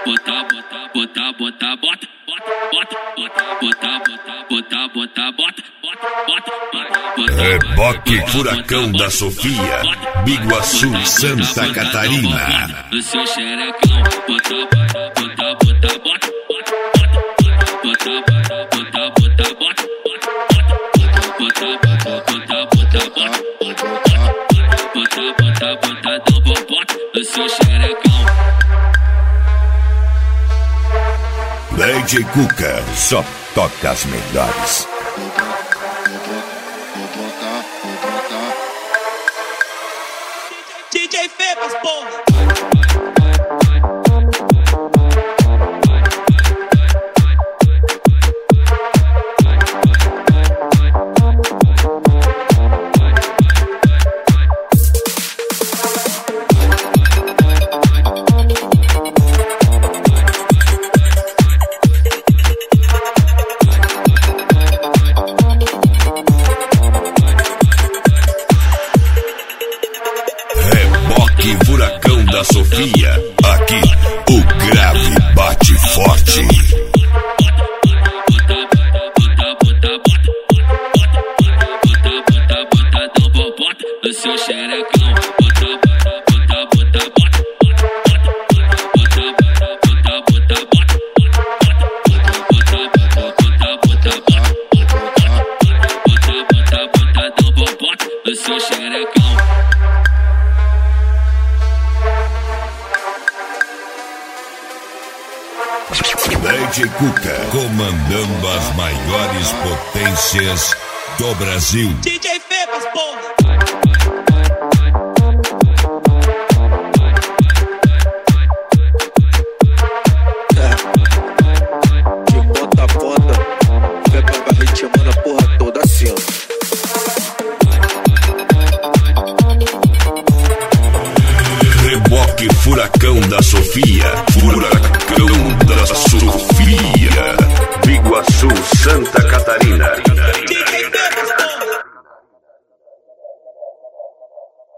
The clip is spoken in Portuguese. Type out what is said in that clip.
Reboque Furacão da Sofia, Biguaçu, Santa Catarina. No seu xerecão, no seu xerecão. DJ Cuca só toca as melhores. DJ Febas, porra! Furacão da Sofia, aqui o grave bate forte. No seu xerecão, no seu xerecão. DJ Cuca, comandando as maiores potências do Brasil. DJ Febas, porra! Que bota foda, Febas vai ritmando a porra toda assim, ó. Reboque Furacão da Sofia, Furacão da Sofia, Biguaçu, Santa Catarina.